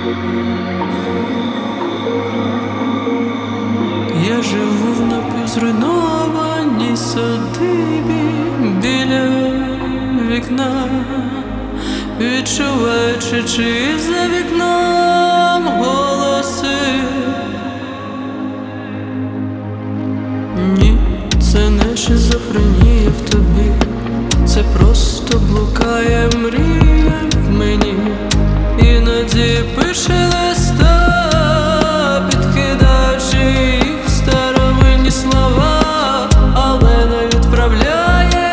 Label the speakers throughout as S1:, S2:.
S1: Я живу в напівзруйнованій садибі біля вікна, відчуваючи, чи за вікном голоси. Ні, це не шизофренія в тобі, це просто блукає мрія в мені. Іноді пише листа, підкидаючи їх старовинні слова, але не відправляє,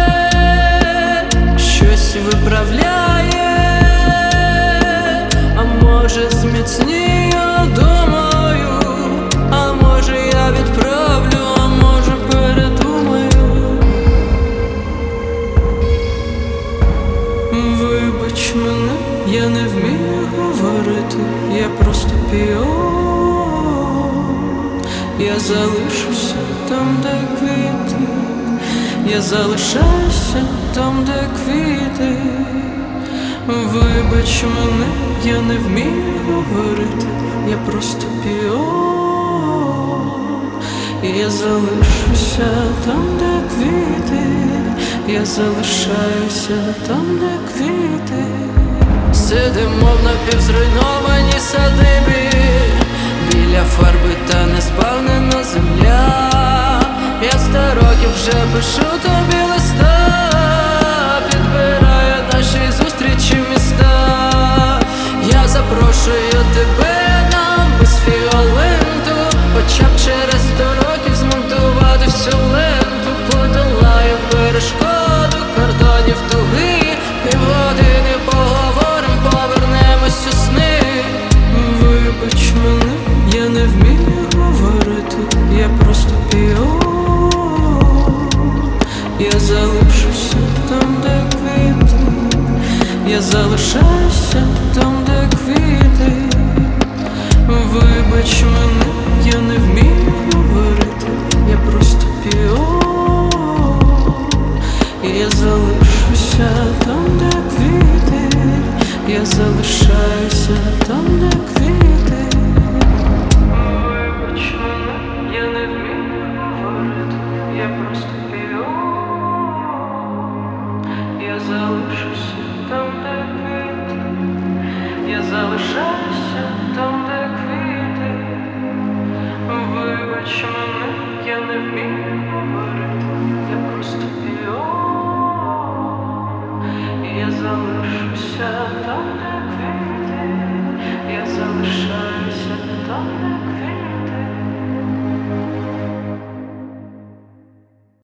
S1: щось виправляє. А може зміцніє, думаю, а може я відправлю, а може передумаю. Вибач мене, я не вмію говорити, я просто піон. Я залишуся там, де квіти, я залишаюся там, де квіти. Вибач мене, я не вмію говорити, я просто піон. Я залишуся там, де квіти, я залишаюся там, де квіти. Сидимо в напівзруйнованій садибі, біля фарби та неспавнена земля. Я 100 років вже пишу тобі листа, підбираю наші зустрічі міста. Я запрошую тебе нам без фіоленту, хоча б через 100 років змонтувати всю ленту. Подолаю перешкоду кордонів туги, півгодини поговорим, повернемось у сни. Вибач мене, я не вмію говорити, я просто піон. Я залишуся там, де квіти, я залишаюся там, де квіти. Вибач мене, я не вмію говорити, я просто піон. Я залишуся там, де квіти, я залишаюся там, де квіти. Вибач мене, я не вмію говорити, я просто піон. Я залишуся там, де квіти, я залишаюся там, де квіти. Вибач мене, я не вмію говорити, я просто піон. Я залишуся там, де